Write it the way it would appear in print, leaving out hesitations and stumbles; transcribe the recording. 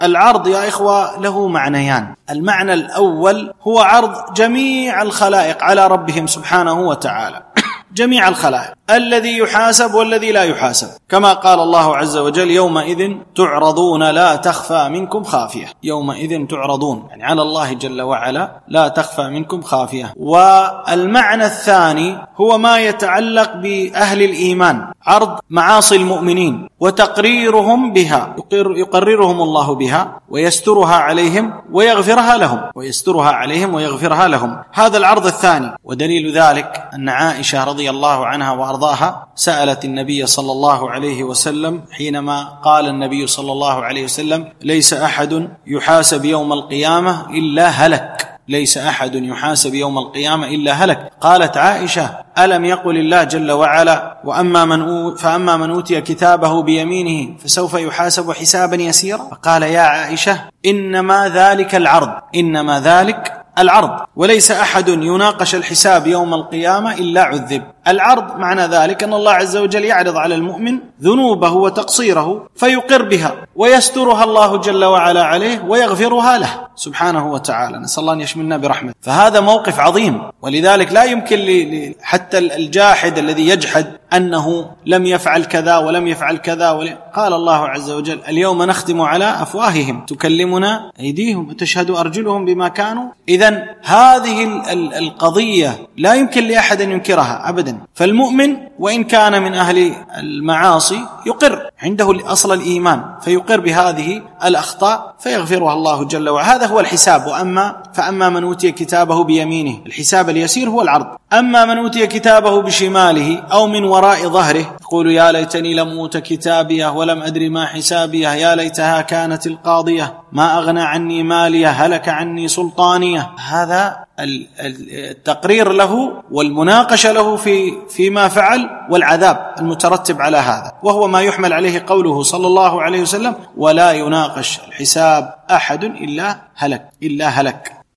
العرض يا إخوة له معنيان. المعنى الأول هو عرض جميع الخلائق على ربهم سبحانه وتعالى، جميع الخلائق، الذي يحاسب والذي لا يحاسب، كما قال الله عز وجل: يومئذ تعرضون لا تخفى منكم خافية. يومئذ تعرضون يعني على الله جل وعلا لا تخفى منكم خافية. والمعنى الثاني هو ما يتعلق بأهل الإيمان، عرض معاصي المؤمنين وتقريرهم بها، يقررهم الله بها ويسترها عليهم ويغفرها لهم، ويسترها عليهم ويغفرها لهم. هذا العرض الثاني. ودليل ذلك أن عائشة رضي الله عنها وأرضاها سألت النبي صلى الله عليه وسلم حينما قال النبي صلى الله عليه وسلم: ليس أحد يحاسب يوم القيامة إلا هلك، ليس أحد يحاسب يوم القيامة إلا هلك. قالت عائشة: ألم يقل الله جل وعلا: فأما من أوتي كتابه بيمينه فسوف يحاسب حسابا يسيرا؟ فقال: يا عائشة إنما ذلك العرض، إنما ذلك العرض، وليس أحد يناقش الحساب يوم القيامة إلا عذب. العرض معنى ذلك أن الله عز وجل يعرض على المؤمن ذنوبه وتقصيره فيقر بها ويسترها الله جل وعلا عليه ويغفرها له سبحانه وتعالى. نسأل الله أن يشملنا برحمته. فهذا موقف عظيم، ولذلك لا يمكن حتى الجاحد الذي يجحد أنه لم يفعل كذا ولم يفعل كذا قال الله عز وجل: اليوم نختم على أفواههم تكلمنا أيديهم وتشهد أرجلهم بما كانوا. إذن هذه القضية لا يمكن لأحد أن ينكرها أبدا. فالمؤمن وإن كان من أهل المعاصي يقر، عنده أصل الإيمان، فيقر بهذه الأخطاء فيغفرها الله جل وعلا. هذا هو الحساب. فأما من أوتي كتابه بيمينه، الحساب اليسير هو العرض. أما من أوتي كتابه بشماله أو من وراء ظهره يقول: يا ليتني لم أوت كتابيه ولم أدري ما حسابيه، يا ليتها كانت القاضية ما أغنى عني ماليه هلك عني سلطانيه. هذا التقرير له والمناقشة له فيما فعل والعذاب المترتب على هذا، وهو ما يحمل عليه قوله صلى الله عليه وسلم: ولا يناقش الحساب أحد إلا هلك.